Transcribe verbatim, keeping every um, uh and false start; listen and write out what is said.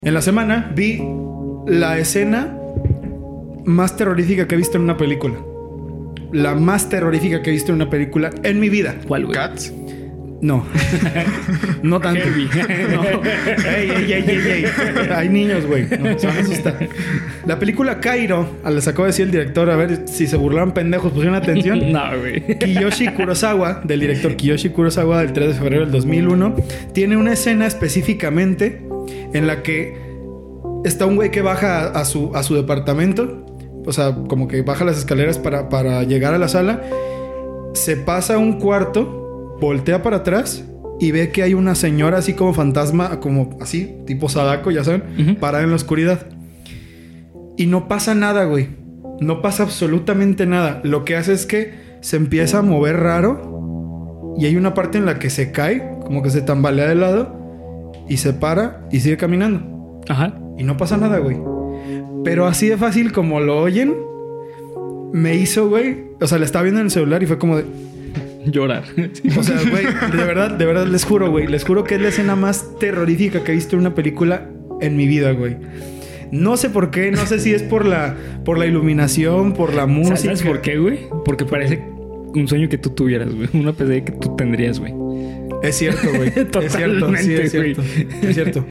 En la semana vi la escena más terrorífica que he visto en una película. La más terrorífica que he visto en una película en mi vida. ¿Cuál, güey? ¿Cats? No. No tanto. Heavy. No. Ey, ey, ey, ey, ey. Hay niños, güey. No, se van a asustar. La película Cairo, les acabo de decir el director, a ver si se burlaban pendejos, pusieron atención. No, güey. Kiyoshi Kurosawa, del director Kiyoshi Kurosawa, del tres de febrero del dos mil uno, tiene una escena específicamente en la que está un güey que baja a, a, su, a su departamento. O sea, como que baja las escaleras para, para llegar a la sala. Se pasa a un cuarto, voltea para atrás y ve que hay una señora así como fantasma, como así, tipo Sadako, ya saben, uh-huh. parada en la oscuridad. Y no pasa nada, güey. No pasa absolutamente nada. Lo que hace es que se empieza a mover raro y hay una parte en la que se cae, como que se tambalea de lado y se para y sigue caminando. Ajá. Y no pasa nada, güey. Pero así de fácil como lo oyen, me hizo, güey. O sea, le estaba viendo en el celular y fue como de... llorar. O sea, güey, de verdad, de verdad les juro, güey. Les juro que es la escena más terrorífica que he visto en una película en mi vida, güey. No sé por qué, no sé si es por la, por la iluminación, por la música. ¿Sabes por qué, güey? Porque parece un sueño que tú tuvieras, güey. Una pesadilla que tú tendrías, güey. Es cierto, güey. Es cierto, sí, es cierto. Es cierto.